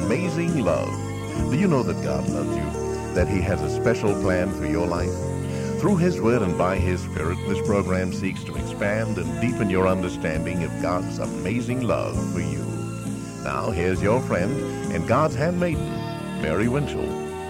amazing love. Do you know that God loves you? That He has a special plan for your life? Through His Word and by His Spirit, this program seeks to expand and deepen your understanding of God's amazing love for you. Now, here's your friend and God's handmaiden, Mary Winchell.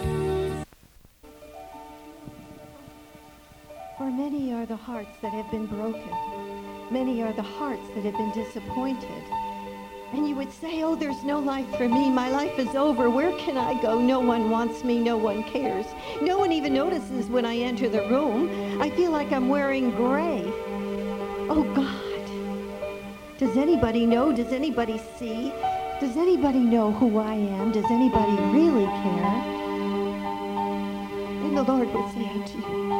For many are the hearts that have been broken. Many are the hearts that have been disappointed. And you would say, oh, there's no life for me. My life is over. Where can I go? No one wants me. No one cares. No one even notices when I enter the room. I feel like I'm wearing gray. Oh, God. Does anybody know? Does anybody see? Does anybody know who I am? Does anybody really care? And the Lord would say unto you,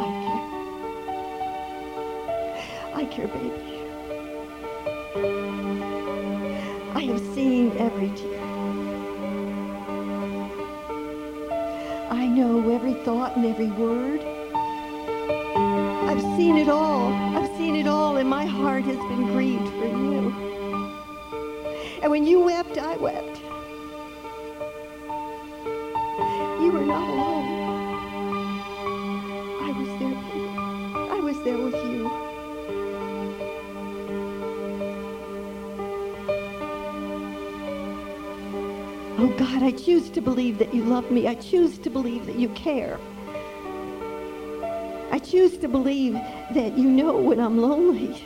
I care, baby. I have seen every tear. I know every thought and every word. I've seen it all. I've seen it all, and my heart has been grieved for you. And when you wept, I wept. You were not alone. I was there, baby. I was there with you. Oh, God, I choose to believe that you love me. I choose to believe that you care. I choose to believe that you know when I'm lonely.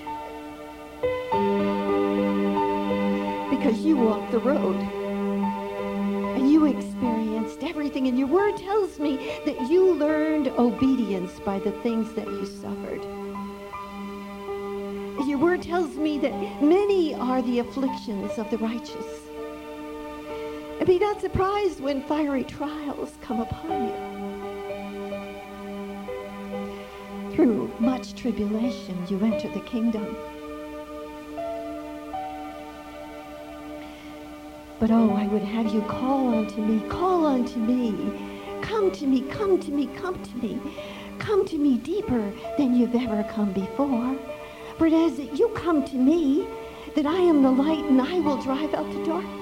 Because you walked the road. And you experienced everything. And your word tells me that you learned obedience by the things that you suffered. And your word tells me that many are the afflictions of the righteous. And be not surprised when fiery trials come upon you. Through much tribulation, you enter the kingdom. But oh, I would have you call unto me, call unto me. Come to me, come to me, come to me. Come to me deeper than you've ever come before. For it is that you come to me, that I am the light, and I will drive out the darkness.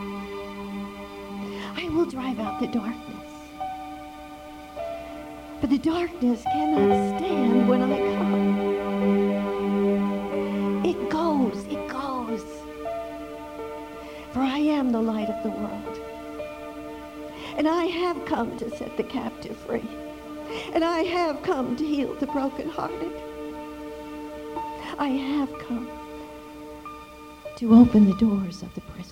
I will drive out the darkness. But the darkness cannot stand when I come. It goes, it goes. For I am the light of the world. And I have come to set the captive free. And I have come to heal the brokenhearted. I have come to open the doors of the prison.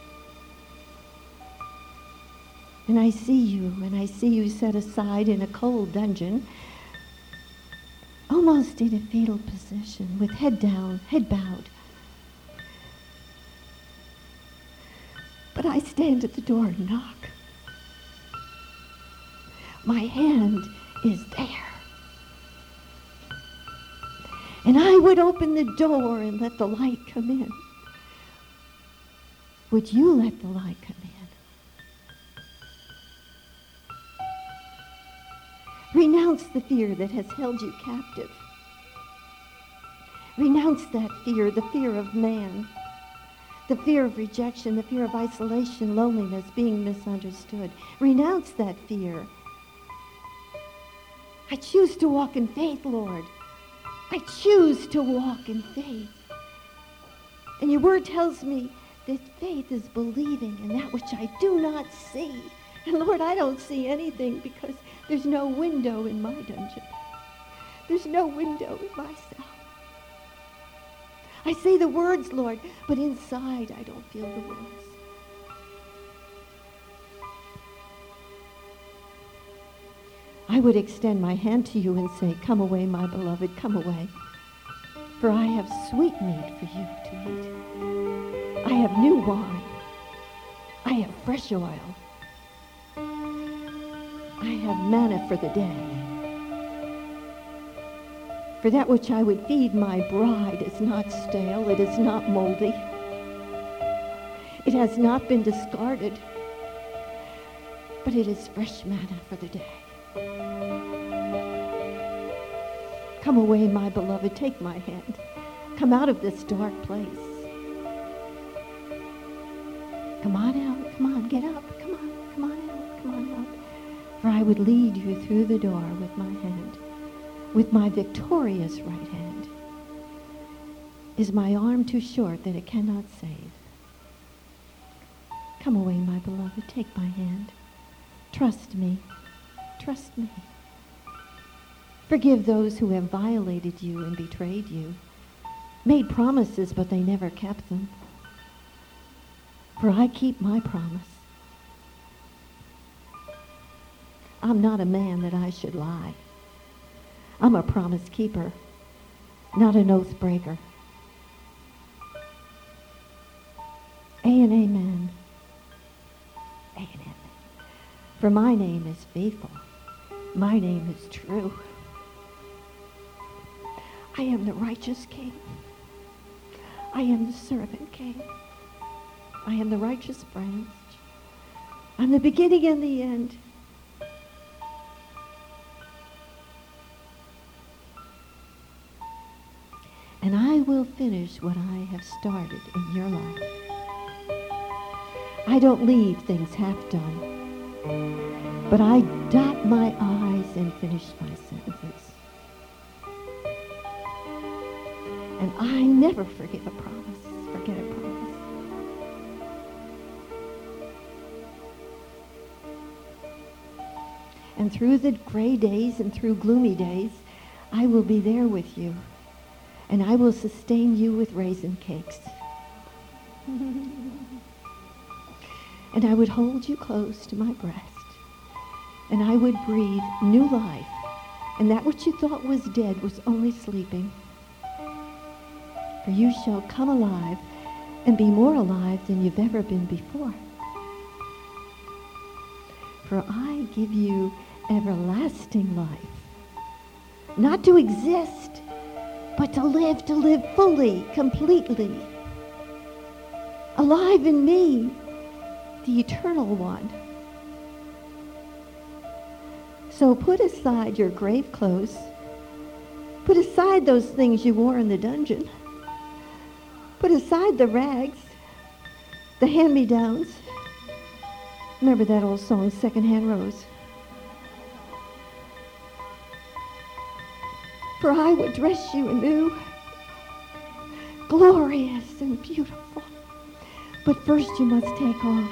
And I see you set aside in a cold dungeon, almost in a fetal position, with head down, head bowed. But I stand at the door and knock. My hand is there. And I would open the door and let the light come in. Would you let the light come in? Renounce the fear that has held you captive. Renounce that fear, the fear of man, the fear of rejection, the fear of isolation, loneliness, being misunderstood. Renounce that fear. I choose to walk in faith, Lord. I choose to walk in faith. And your word tells me that faith is believing in that which I do not see. And Lord, I don't see anything because there's no window in my dungeon. There's no window in my cell. I say the words, Lord, but inside I don't feel the words. I would extend my hand to you and say, come away, my beloved, come away. For I have sweet meat for you to eat. I have new wine. I have fresh oil. I have manna for the day. For that which I would feed my bride is not stale, it is not moldy. It has not been discarded, but it is fresh manna for the day. Come away, my beloved, take my hand. Come out of this dark place. Come on out, come on, get up, come would lead you through the door with my hand, with my victorious right hand. Is my arm too short that it cannot save? Come away, my beloved, take my hand. Trust me, trust me. Forgive those who have violated you and betrayed you, made promises, but they never kept them. For I keep my promise. I'm not a man that I should lie. I'm a promise keeper, not an oath breaker. And amen. And amen. For my name is faithful. My name is true. I am the righteous king. I am the servant king. I am the righteous branch. I'm the beginning and the end. And I will finish what I have started in your life. I don't leave things half done, but I dot my I's and finish my sentences. And I never forget a promise. And through the gray days and through gloomy days, I will be there with you. And I will sustain you with raisin cakes. And I would hold you close to my breast. And I would breathe new life. And that which you thought was dead was only sleeping. For you shall come alive and be more alive than you've ever been before. For I give you everlasting life. Not to exist, but to live fully, completely. Alive in me, the eternal one. So put aside your grave clothes. Put aside those things you wore in the dungeon. Put aside the rags, the hand-me-downs. Remember that old song, Secondhand Rose? For I would dress you anew, glorious and beautiful. But first you must take off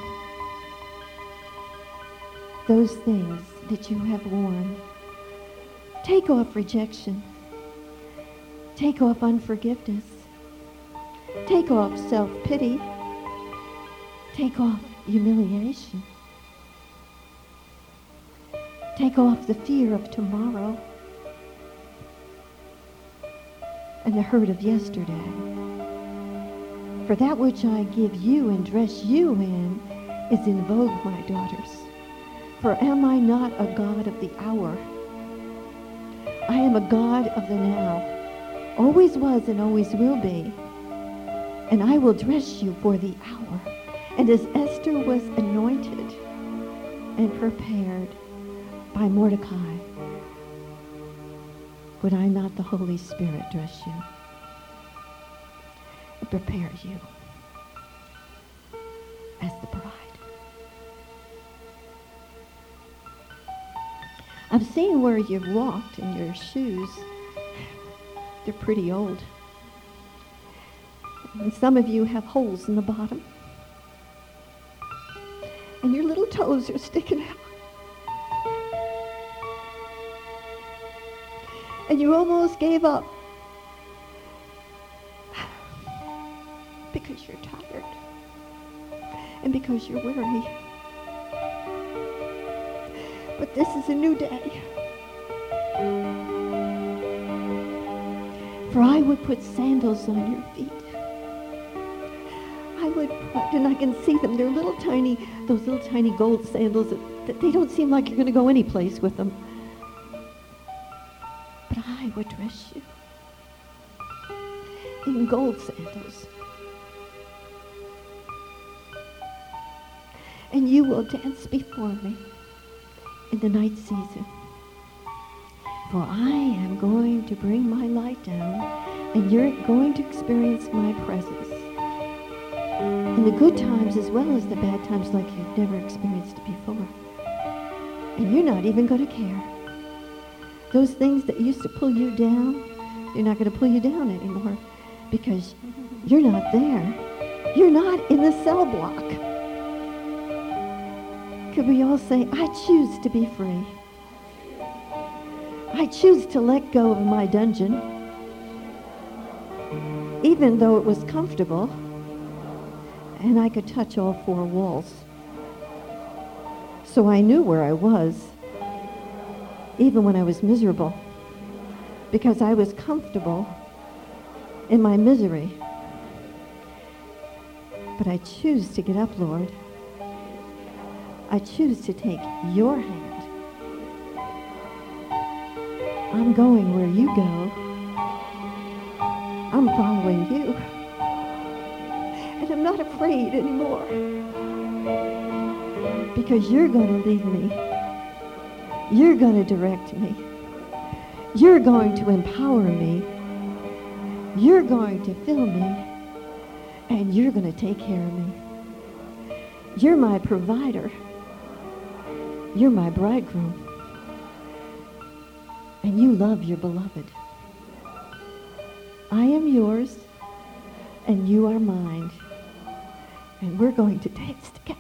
those things that you have worn. Take off rejection. Take off unforgiveness. Take off self-pity. Take off humiliation. Take off the fear of tomorrow and the hurt of yesterday. For that which I give you and dress you in is in vogue, my daughters. For am I not a God of the hour? I am a God of the now. Always was and always will be. And I will dress you for the hour. And as Esther was anointed and prepared by Mordecai, would I not, the Holy Spirit, dress you and prepare you as the bride? I've seen where you've walked in your shoes. They're pretty old. And some of you have holes in the bottom. And your little toes are sticking out. And you almost gave up because you're tired and because you're weary. But this is a new day. For I would put sandals on your feet. I would put, and I can see them, they're those little tiny gold sandals that they don't seem like you're going to go any place with them. But I would dress you in gold sandals. And you will dance before me in the night season. For I am going to bring my light down, and you're going to experience my presence. In the good times as well as the bad times, like you've never experienced it before. And you're not even going to care. Those things that used to pull you down, they're not going to pull you down anymore because you're not there. You're not in the cell block. Could we all say, I choose to be free. I choose to let go of my dungeon, even though it was comfortable, and I could touch all four walls. So I knew where I was, even when I was miserable, because I was comfortable in my misery. But I choose to get up, Lord. I choose to take your hand. I'm going where you go. I'm following you. And I'm not afraid anymore. Because you're going to lead me. You're going to direct me. You're going to empower me. You're going to fill me. And you're going to take care of me. You're my provider. You're my bridegroom. And you love your beloved. I am yours, and you are mine. And we're going to dance together.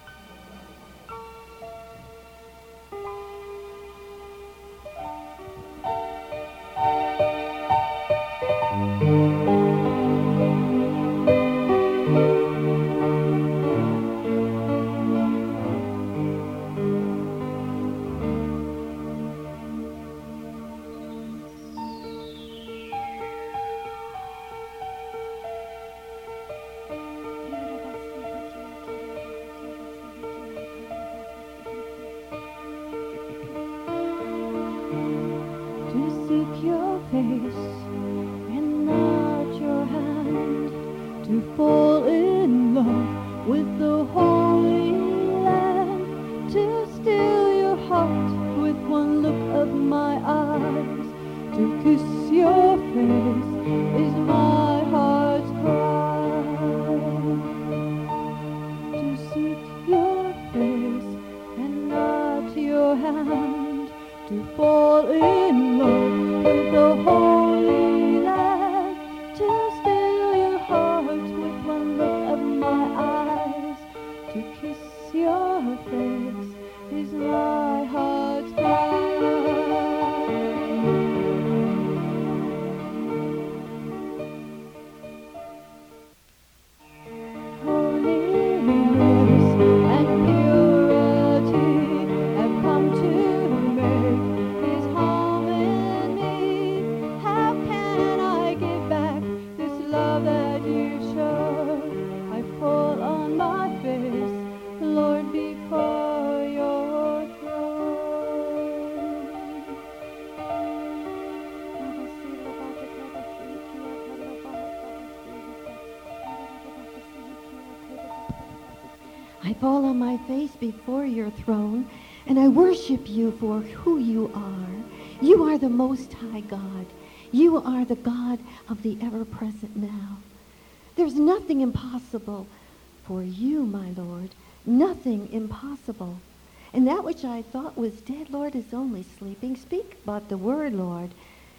I fall on my face before your throne, and I worship you for who you are. You are the Most High God. You are the God of the ever-present now. There's nothing impossible for you, my Lord. Nothing impossible. And that which I thought was dead, Lord, is only sleeping. Speak but the word, Lord.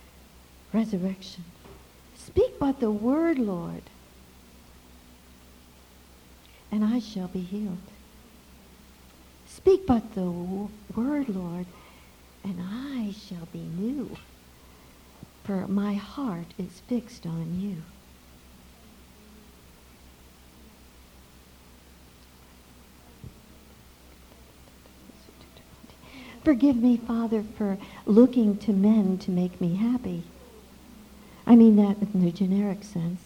Resurrection. Speak but the word, Lord. And I shall be healed. Speak but the word, Lord, and I shall be new. For my heart is fixed on you. Forgive me, Father, for looking to men to make me happy. I mean that in the generic sense.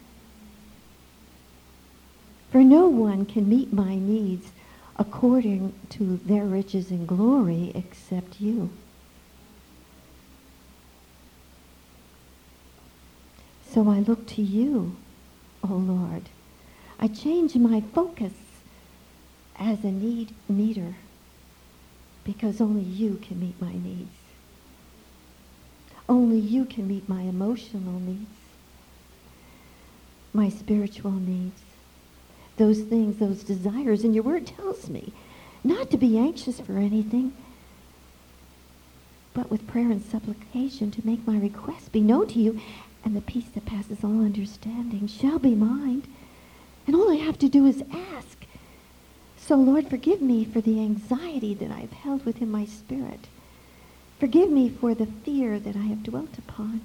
For no one can meet my needs according to their riches and glory except you. So I look to you, O Lord. I change my focus as a need meter because only you can meet my needs. Only you can meet my emotional needs, my spiritual needs. Those things, those desires. And your word tells me not to be anxious for anything, but with prayer and supplication to make my requests be known to you, and the peace that passes all understanding shall be mine. And all I have to do is ask. So, Lord, forgive me for the anxiety that I have held within my spirit. Forgive me for the fear that I have dwelt upon.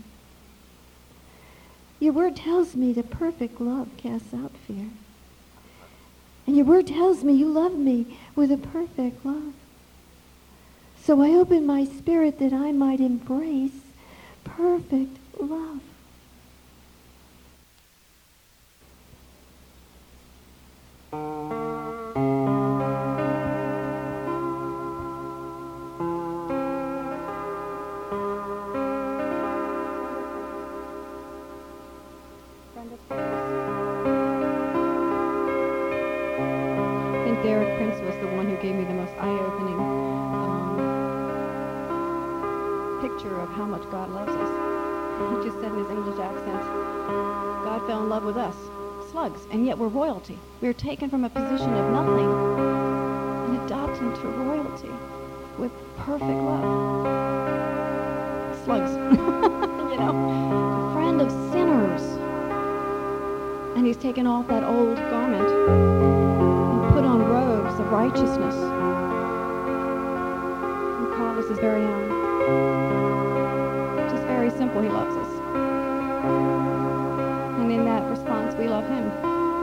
Your word tells me that perfect love casts out fear. And your word tells me you love me with a perfect love. So I open my spirit that I might embrace perfect love. Derek Prince was the one who gave me the most eye-opening picture of how much God loves us. He just said in his English accent, God fell in love with us, slugs, and yet we're royalty. We are taken from a position of nothing and adopted into royalty with perfect love. Slugs, you know, a friend of sinners. And he's taken off that old garment and put on robes of righteousness and called us his very own. Just very simple, he loves us. And in that response, we love him.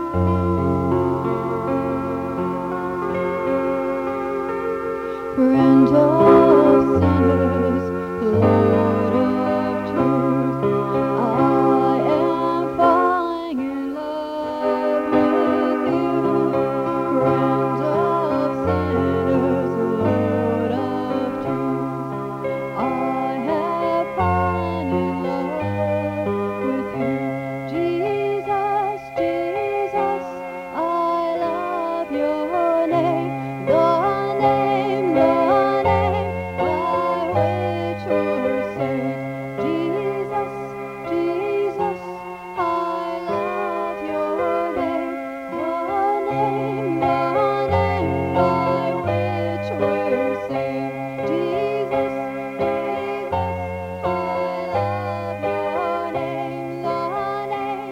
Friend of sinners, Lord of truth, I am falling in love with you. Friend of sinners, Lord of truth, I have fallen in love with you. Jesus, Jesus, I love your name, the name by which we're saved. Jesus, Jesus, I love your name, the name by which we're saved. Jesus, Jesus, I love your name, the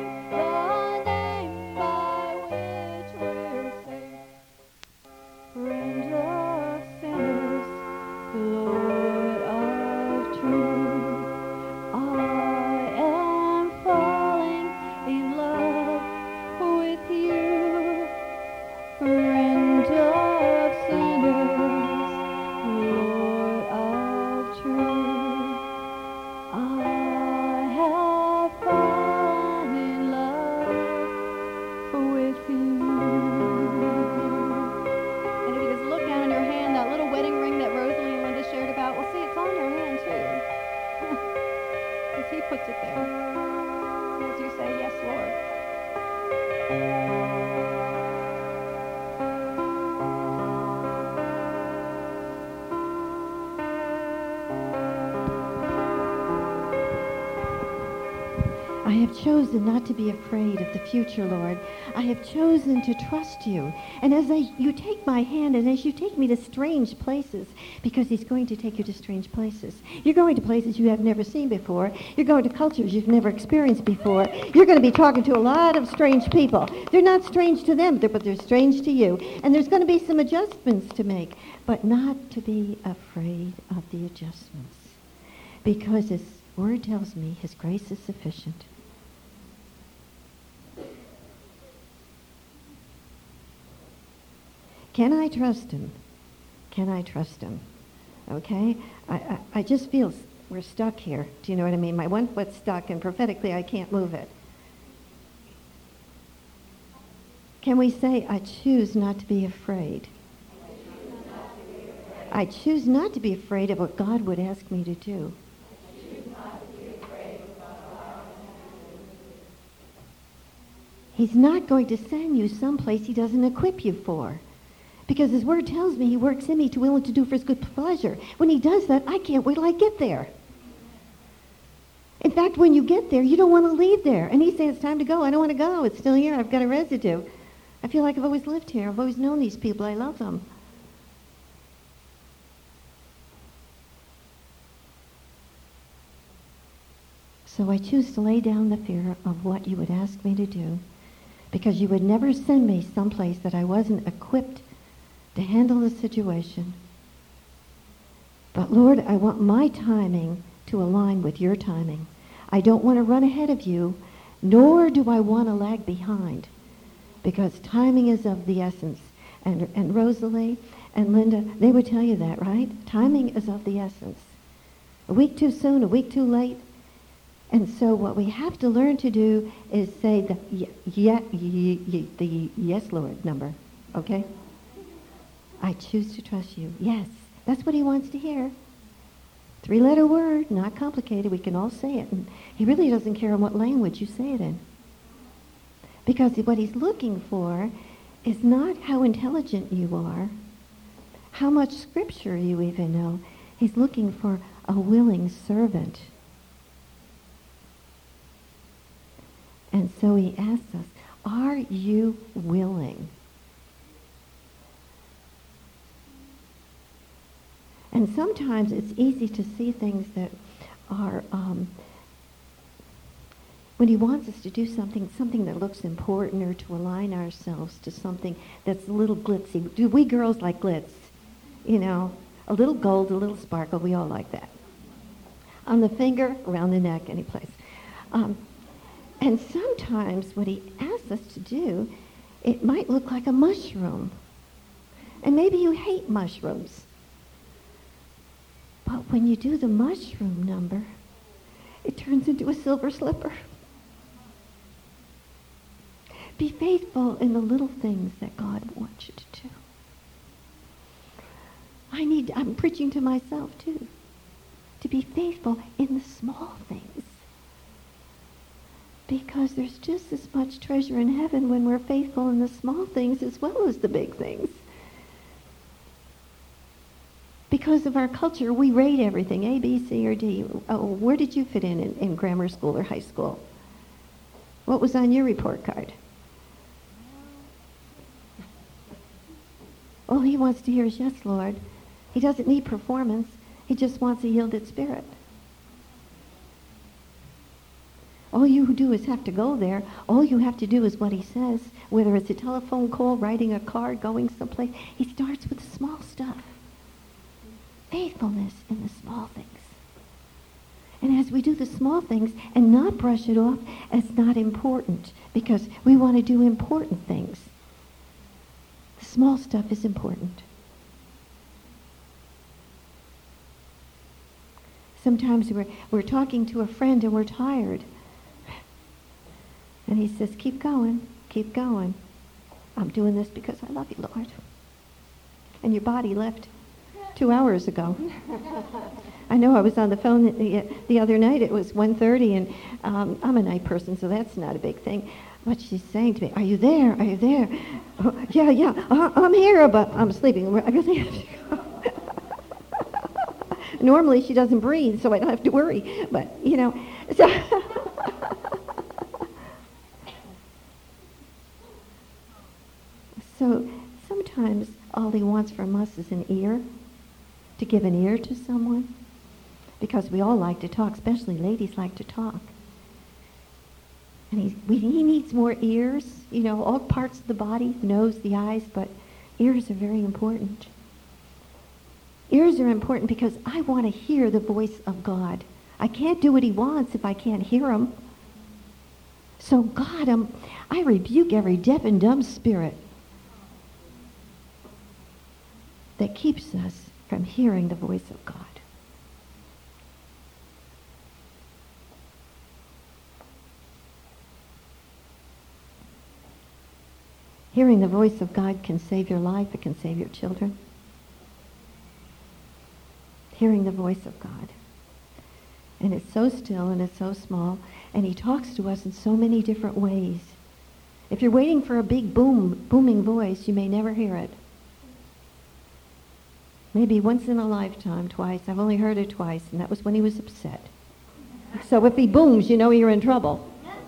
name by which we're saved. Friend of sinners, Lord of truth, I am falling in love with you. Friend of sinners, Lord of truth, I have fallen in love with you. And if you just look down on your hand, that little wedding ring that Rosalie and Linda shared about, well, see, it's on your hand too. Because he puts it there. As you say, yes, Lord. I have chosen not to be afraid of the future, Lord. I have chosen to trust you. And as you take my hand and as you take me to strange places, because he's going to take you to strange places. You're going to places you have never seen before. You're going to cultures you've never experienced before. You're going to be talking to a lot of strange people. They're not strange to them, but they're strange to you. And there's going to be some adjustments to make, but not to be afraid of the adjustments. Because his word tells me his grace is sufficient. Can I trust him? Can I trust him? Okay? I just feel we're stuck here. Do you know what I mean? My one foot's stuck, and prophetically I can't move it. Can we say, I choose not to be afraid? I choose not to be afraid of what God would ask me to do. He's not going to send you someplace he doesn't equip you for. Because his word tells me he works in me to will and to do for his good pleasure. When he does that, I can't wait till I get there. In fact, when you get there, you don't want to leave there. And he's saying, it's time to go. I don't want to go. It's still here. I've got a residue. I feel like I've always lived here. I've always known these people. I love them. So I choose to lay down the fear of what you would ask me to do, because you would never send me someplace that I wasn't equipped to handle the situation. But Lord, I want my timing to align with your timing. I don't want to run ahead of you, nor do I want to lag behind, because timing is of the essence. And Rosalie and Linda, they would tell you that, right? Timing is of the essence. A week too soon, a week too late. And so what we have to learn to do is say the yes, Lord number, okay? I choose to trust you. Yes, that's what he wants to hear. 3-letter word, not complicated. We can all say it. And he really doesn't care in what language you say it in. Because what he's looking for is not how intelligent you are, how much scripture you even know. He's looking for a willing servant. And so he asks us, are you willing? And sometimes it's easy to see things that are, when he wants us to do something that looks important, or to align ourselves to something that's a little glitzy. Do we girls like glitz? You know, a little gold, a little sparkle. We all like that. On the finger, around the neck, any place. And sometimes what he asks us to do, it might look like a mushroom. And maybe you hate mushrooms. But when you do the mushroom number, it turns into a silver slipper. Be faithful in the little things that God wants you to do. I'm preaching to myself too, to be faithful in the small things. Because there's just as much treasure in heaven when we're faithful in the small things as well as the big things. Because of our culture, we rate everything, A, B, C, or D. Oh, where did you fit in grammar school or high school? What was on your report card? All he wants to hear is, yes, Lord. He doesn't need performance. He just wants a yielded spirit. All you do is have to go there. All you have to do is what he says, whether it's a telephone call, writing a card, going someplace. He starts with the small stuff. Faithfulness in the small things. And as we do the small things and not brush it off as not important, because we want to do important things. The small stuff is important. Sometimes we're talking to a friend and we're tired. And he says, keep going, keep going. I'm doing this because I love you, Lord. And your body left 2 hours ago. I know I was on the phone the other night. It was 1:30, and I'm a night person, so that's not a big thing. But she's saying to me, are you there? Are you there? Oh, yeah, I'm here, but I'm sleeping. I really have to go. Normally she doesn't breathe, so I don't have to worry. But, you know, so sometimes all he wants from us is an ear, to give an ear to someone, because we all like to talk, especially ladies like to talk. And he needs more ears, you know, all parts of the body, the nose, the eyes, but ears are very important. Ears are important because I want to hear the voice of God. I can't do what he wants if I can't hear him. So God, I rebuke every deaf and dumb spirit that keeps us from hearing the voice of God. Hearing the voice of God can save your life. It can save your children. Hearing the voice of God. And it's so still and it's so small. And he talks to us in so many different ways. If you're waiting for a big booming voice, you may never hear it. Maybe once in a lifetime, twice. I've only heard it twice, and that was when he was upset. So if he booms, you know you're in trouble.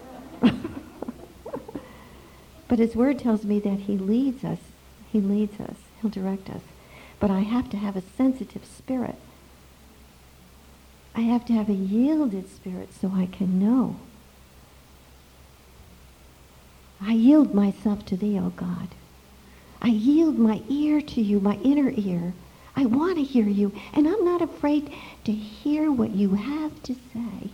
But his word tells me that he leads us. He leads us. He'll direct us. But I have to have a sensitive spirit. I have to have a yielded spirit so I can know. I yield myself to thee, O God. I yield my ear to you, my inner ear. I want to hear you, and I'm not afraid to hear what you have to say.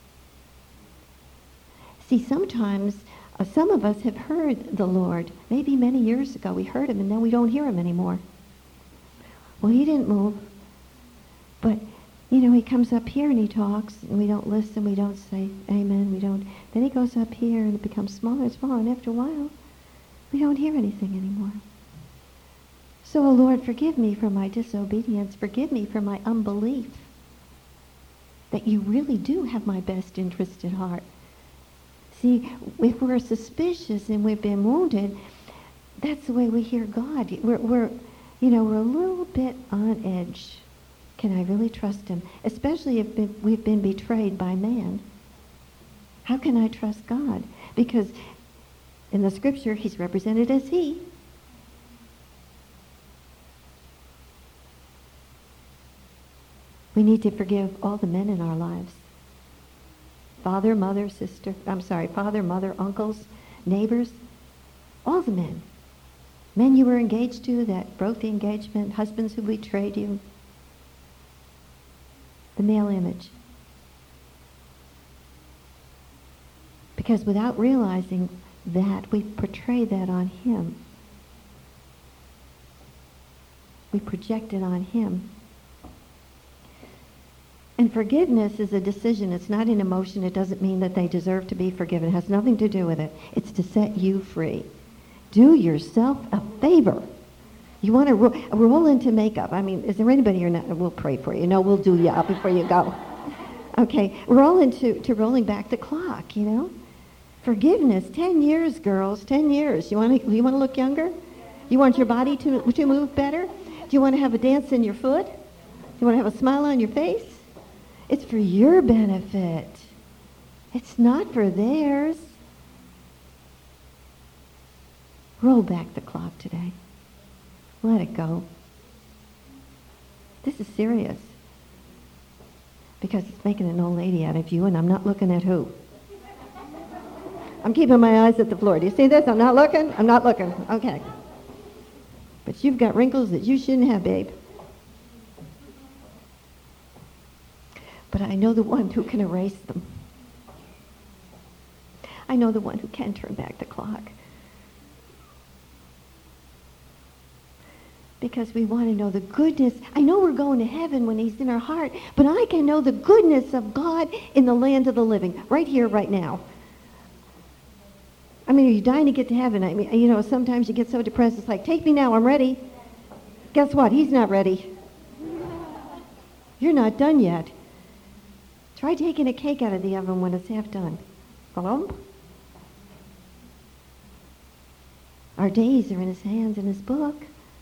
See, sometimes some of us have heard the Lord. Maybe many years ago we heard him, and then we don't hear him anymore. Well, he didn't move. But, he comes up here and he talks, and we don't listen, we don't say amen, we don't. Then he goes up here, and it becomes smaller and smaller, and after a while, we don't hear anything anymore. So, oh Lord, forgive me for my disobedience. Forgive me for my unbelief that you really do have my best interest at heart. See, if we're suspicious and we've been wounded, that's the way we hear God. We're a little bit on edge. Can I really trust him? Especially if we've been betrayed by man. How can I trust God? Because in the scripture, he's represented as he. We need to forgive all the men in our lives. Father, mother, uncles, neighbors, all the men. Men you were engaged to that broke the engagement, husbands who betrayed you. The male image. Because without realizing that, we portray that on him. We project it on him. And forgiveness is a decision. It's not an emotion. It doesn't mean that they deserve to be forgiven. It has nothing to do with it. It's to set you free. Do yourself a favor. You want to roll into makeup. I mean, is there anybody here now? We'll pray for you. No, we'll do you up before you go. Okay, roll into rolling back the clock, Forgiveness, 10 years, girls, 10 years. You want to look younger? You want your body to move better? Do you want to have a dance in your foot? Do you want to have a smile on your face? It's for your benefit. It's not for theirs. Roll back the clock today. Let it go. This is serious. Because it's making an old lady out of you, and I'm not looking at who. I'm keeping my eyes at the floor. Do you see this? I'm not looking. Okay. But you've got wrinkles that you shouldn't have, babe. But I know the one who can erase them. I know the one who can turn back the clock. Because we want to know the goodness. I know we're going to heaven when he's in our heart, but I can know the goodness of God in the land of the living, right here, right now. I mean, are you dying to get to heaven? I mean, sometimes you get so depressed, it's like, take me now, I'm ready. Guess what? He's not ready. You're not done yet. Try taking a cake out of the oven when it's half done. Hello? Our days are in his hands, in his book.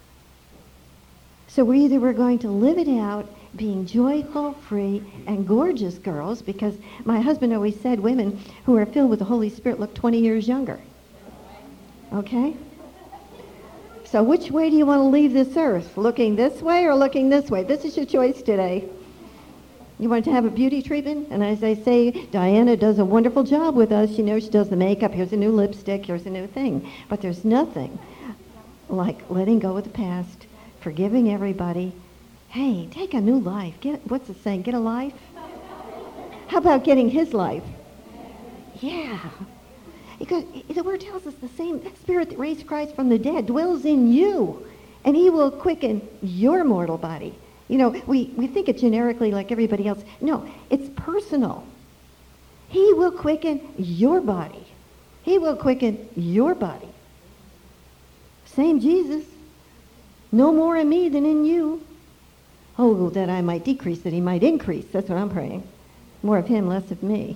So we're going to live it out, being joyful, free, and gorgeous girls, because my husband always said women who are filled with the Holy Spirit look 20 years younger. Okay? So which way do you want to leave this earth? Looking this way or looking this way? This is your choice today. You want to have a beauty treatment? And as I say, Diana does a wonderful job with us. She does the makeup. Here's a new lipstick. Here's a new thing. But there's nothing like letting go of the past, forgiving everybody. Hey, take a new life. What's the saying? Get a life? How about getting his life? Yeah. Because the word tells us the same spirit that raised Christ from the dead dwells in you, and he will quicken your mortal body. We think it generically like everybody else. No, it's personal. He will quicken your body. He will quicken your body. Same Jesus. No more in me than in you. Oh, that I might decrease, that he might increase. That's what I'm praying. More of him, less of me.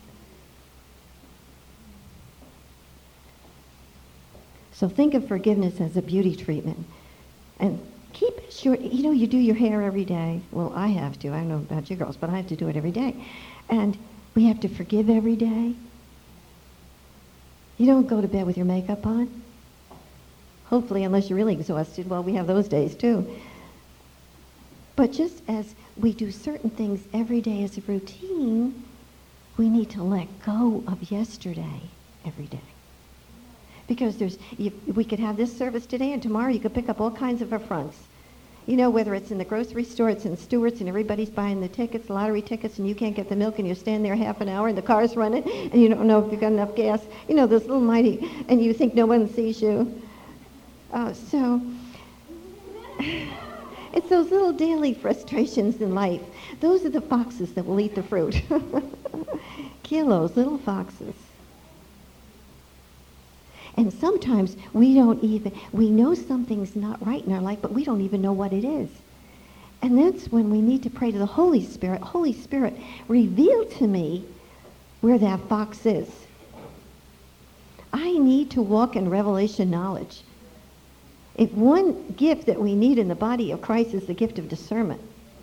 So think of forgiveness as a beauty treatment. And keep it short. You do your hair every day. Well, I have to. I don't know about you girls, but I have to do it every day. And we have to forgive every day. You don't go to bed with your makeup on. Hopefully, unless you're really exhausted. Well, we have those days too. But just as we do certain things every day as a routine, we need to let go of yesterday every day. Because we could have this service today, and tomorrow you could pick up all kinds of affronts. You know, whether it's in the grocery store, it's in Stewart's, and everybody's buying the tickets, lottery tickets, and you can't get the milk, and you stand there half an hour, and the car's running, and you don't know if you've got enough gas. You know, this little mighty, and you think no one sees you. So it's those little daily frustrations in life. Those are the foxes that will eat the fruit. Kill those little foxes. And sometimes we know something's not right in our life, but we don't even know what it is. And that's when we need to pray to the Holy Spirit. Holy Spirit, reveal to me where that fox is. I need to walk in revelation knowledge. If one gift that we need in the body of Christ is the gift of discernment.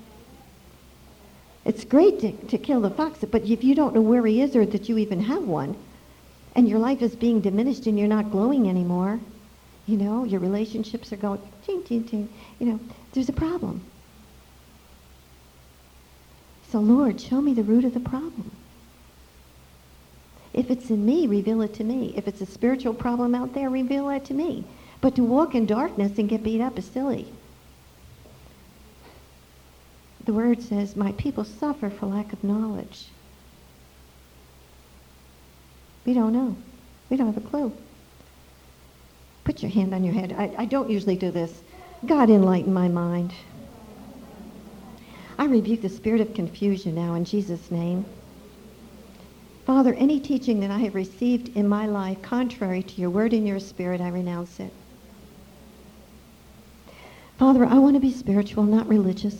It's great to kill the fox, but if you don't know where he is or that you even have one, and your life is being diminished and you're not glowing anymore, you know, your relationships are going, ting, ting, ting, you know, there's a problem. So Lord, show me the root of the problem. If it's in me, reveal it to me. If it's a spiritual problem out there, reveal it to me. But to walk in darkness and get beat up is silly. The word says, my people suffer for lack of knowledge. We don't know. We don't have a clue. Put your hand on your head. I don't usually do this. God, enlighten my mind. I rebuke the spirit of confusion now in Jesus' name. Father, any teaching that I have received in my life contrary to your word and your spirit, I renounce it. Father, I want to be spiritual, not religious.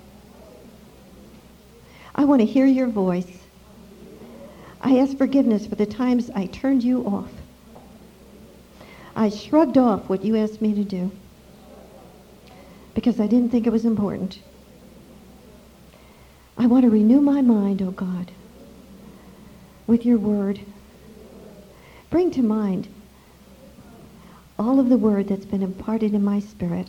I want to hear your voice. I ask forgiveness for the times I turned you off. I shrugged off what you asked me to do because I didn't think it was important. I want to renew my mind, oh God, with your word. Bring to mind all of the word that's been imparted in my spirit.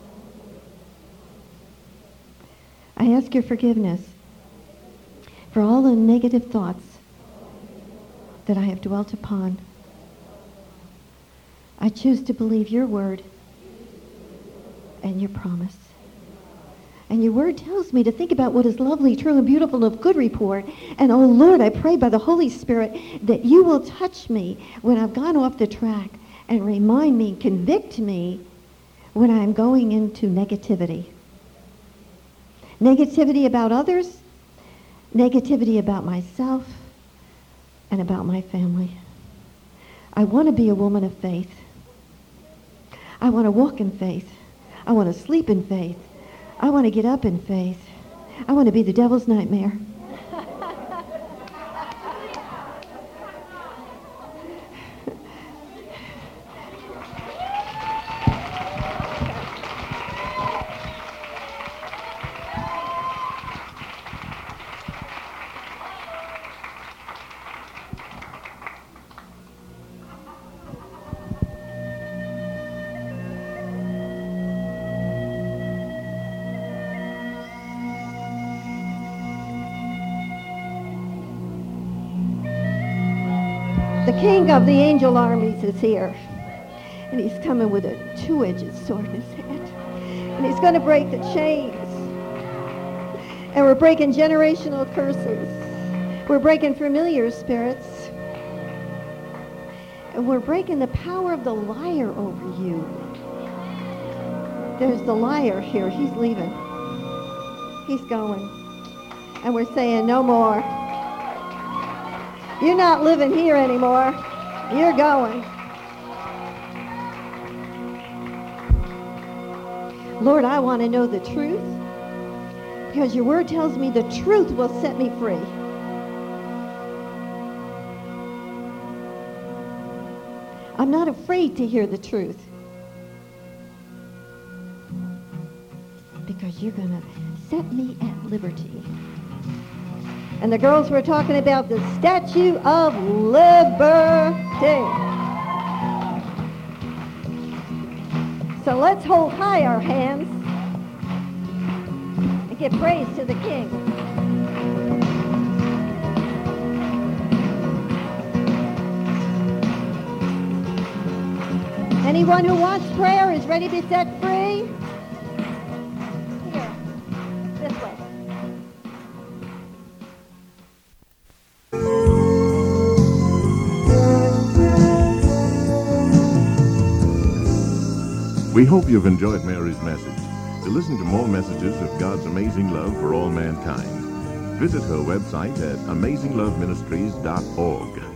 I ask your forgiveness for all the negative thoughts that I have dwelt upon. I choose to believe your word and your promise. And your word tells me to think about what is lovely, true, and beautiful, of good report. And oh Lord, I pray by the Holy Spirit that you will touch me when I've gone off the track and remind me, convict me when I'm going into negativity. Negativity about others, negativity about myself, and about my family. I want to be a woman of faith. I want to walk in faith. I want to sleep in faith. I want to get up in faith. I want to be the devil's nightmare. The king of the angel armies is here. And he's coming with a two-edged sword in his hand. And he's going to break the chains. And we're breaking generational curses. We're breaking familiar spirits. And we're breaking the power of the liar over you. There's the liar here. He's leaving. He's going. And we're saying, no more. You're not living here anymore. You're going. Lord, I want to know the truth because your word tells me the truth will set me free. I'm not afraid to hear the truth because you're going to set me at liberty. And the girls were talking about the Statue of Liberty. So let's hold high our hands give praise to the King. Anyone who wants prayer is ready to be set free? Here, this way. We hope you've enjoyed Mary's message. To listen to more messages of God's amazing love for all mankind, visit her website at amazingloveministries.org.